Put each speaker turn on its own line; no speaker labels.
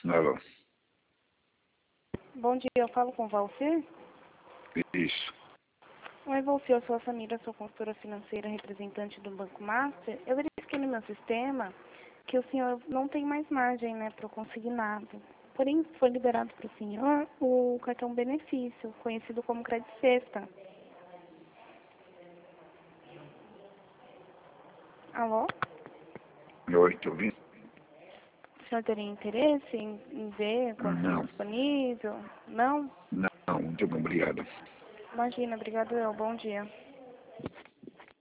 Alô,
Bom dia, eu falo com o Valcir.
isso.
Oi, Valcir, eu sou a Samira, sou consultora financeira, representante do Banco Master. Eu verifiquei no meu sistema que o senhor não tem mais margem, né, para o consignado. Porém, foi liberado para o senhor o cartão benefício, conhecido como Crédito Sexta. Alô?
Oi, tô ouvindo?
O senhor teria interesse em ver quando estiver
Não,
disponível? Não?
não, muito obrigado.
Imagina, obrigado eu, bom dia.